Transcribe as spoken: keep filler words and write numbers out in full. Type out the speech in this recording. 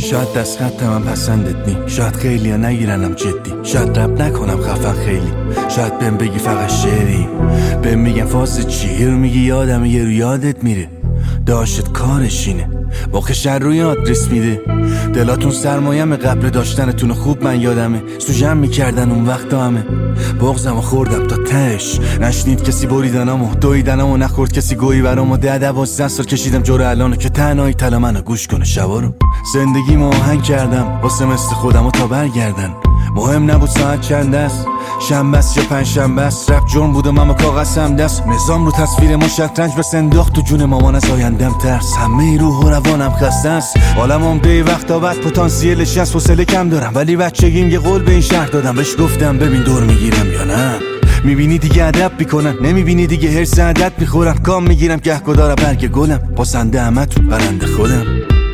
شاید دست خط من پسندت نی، شاید خیلی ها نگیرنم جدی، شاید رب نکنم خفن خیلی، شاید بهم بگی فقط شعری، بهم میگن فاس چی، یه رو میگی یادم یه رو یادت میره، داشت کارشینه با خشر روی آدرس میده. دلاتون سرمایم قبل داشتنتون خوب من یادمه، سوژم میکردن اون وقت همه، بغزمو خوردم تا تش، نشنید کسی بریدنمو دویدنمو، نخورد کسی گویی برامو، ده دوازده سال کشیدم جور الانو که تنهایی تلا منو گوش کنه شبا رو. زندگیمو آهنگ کردم واسه مثل خودمو تا برگردن، مهم نبود ساعت چند است، شنبه است یا پنج شنبه است، رپ جرم بود و من با کاغذم دست، نظام رو تصویر ما شطرنج بس انداخت تو جون مامان، از آیندم ترس، همه روح و روانم خسته است، عالم عمده وقتا بعد پتانسیلش هست، حوصله کم دارم ولی بچگیم یه قول به این شهر دادم، بهش گفتم ببین دور میگیرم یا نه، میبینی دیگه ادب میکنن، نمیبینی دیگه هرس عدد میخورم، کام میگیرم گهگدار برگ گلم، پاسنده همه تو برنده خودم.